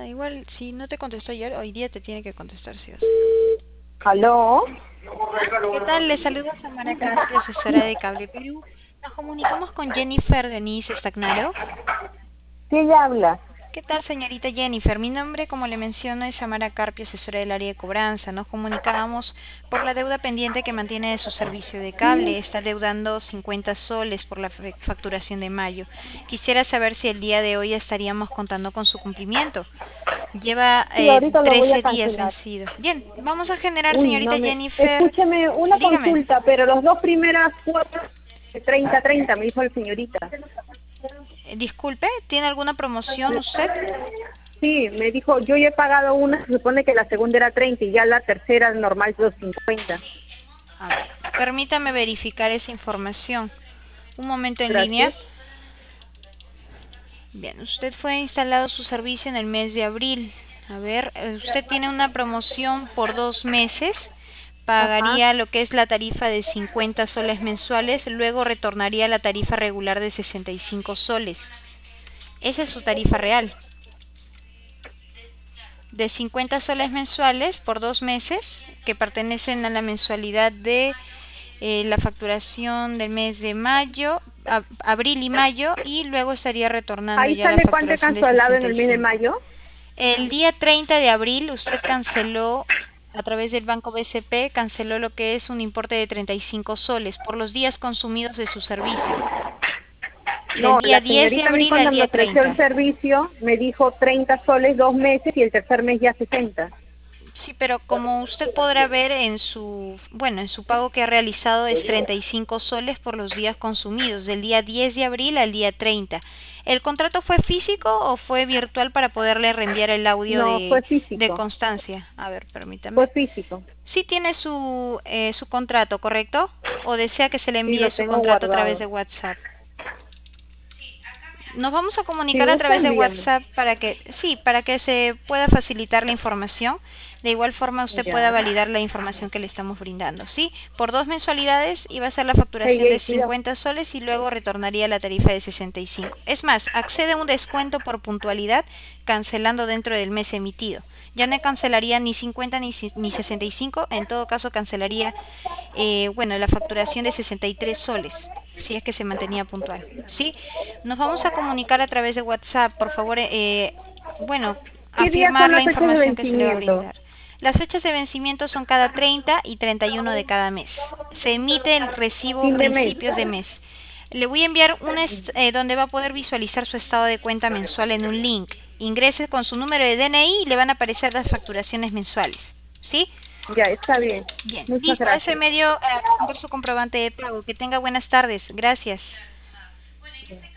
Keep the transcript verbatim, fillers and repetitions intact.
nada, igual si no te contestó ayer, hoy día te tiene que contestar, sí o sí. ¿Aló? ¿Qué tal? Le saluda Samara Carpio, asesora de Cable Perú. Nos comunicamos con Jennifer Denise Stagnaro. Sí, ella habla. ¿Qué tal, señorita Jennifer? Mi nombre, como le menciono, es Samara Carpio, asesora del área de cobranza. Nos comunicábamos por la deuda pendiente que mantiene de su servicio de cable. Está deudando cincuenta soles por la facturación de mayo. Quisiera saber si el día de hoy estaríamos contando con su cumplimiento. Lleva Sí, eh, ahorita lo voy a trece días cancelar. vencido. Bien, vamos a generar, Uy, no señorita me... Jennifer. Escúcheme, una Dígame. consulta, pero los dos primeras cuotas de treinta treinta, me dijo el señorita. Eh, disculpe, ¿tiene alguna promoción usted? Sí, me dijo, yo ya he pagado una, se supone que la segunda era treinta y ya la tercera normal es dos cincuenta. A ver, permítame verificar esa información. Un momento en línea. Gracias. Bien, usted fue instalado su servicio en el mes de abril. A ver, eh, usted tiene una promoción por dos meses. Ajá. Pagaría lo que es la tarifa de cincuenta soles mensuales, luego retornaría la tarifa regular de sesenta y cinco soles. Esa es su tarifa real. De cincuenta soles mensuales por dos meses, que pertenecen a la mensualidad de eh, la facturación del mes de mayo, a, abril y mayo, y luego estaría retornando Ahí ya la sale cuánto he facturación de cancelado en sesenta el y mes de cinco. mayo. El día treinta de abril usted canceló, a través del Banco B C P, canceló lo que es un importe de treinta y cinco soles por los días consumidos de su servicio, del No, día la diez de señorita a mí abril al cuando me día ofreció el treinta. servicio me dijo treinta soles dos meses y el tercer mes ya sesenta. Sí, pero como usted podrá ver en su, bueno, en su pago que ha realizado es treinta y cinco soles por los días consumidos, del día diez de abril al día treinta. ¿El contrato fue físico o fue virtual para poderle reenviar el audio No, de, fue de físico, constancia? A ver, fue permítame. físico. Sí tiene su, eh, su contrato, ¿correcto? ¿O desea que se le Sí, envíe lo su tengo contrato a través guardado. de WhatsApp? Nos vamos a Si comunicar a gusta, través de envíame. WhatsApp para que, sí, para que se pueda facilitar la información. De igual forma usted pueda Ya. validar la información que le estamos brindando, ¿sí? Por dos mensualidades iba a ser la Hey, facturación de hey, cuidado. cincuenta soles y luego retornaría la tarifa de sesenta y cinco. Es más, accede a un descuento por puntualidad cancelando dentro del mes emitido. Ya no cancelaría ni cincuenta ni, ni sesenta y cinco, en todo caso cancelaría, eh, bueno, la facturación de sesenta y tres soles, si es que se mantenía puntual, ¿sí? Nos vamos a comunicar a través de WhatsApp, por favor, eh, bueno, ¿Qué días son afirmar la las fechas de información que se le va a vencimiento? brindar. Las fechas de vencimiento son cada treinta y treinta y uno de cada mes. Se emite el recibo Fin de mes. principios de mes. Le voy a enviar un est eh, donde va a poder visualizar su estado de cuenta mensual en un link. Ingrese con su número de D N I y le van a aparecer las facturaciones mensuales, ¿sí? Ya, está bien. Bien, Muchas listo, a ese gracias. medio eh, por su comprobante de pago. Que tenga buenas tardes. Gracias.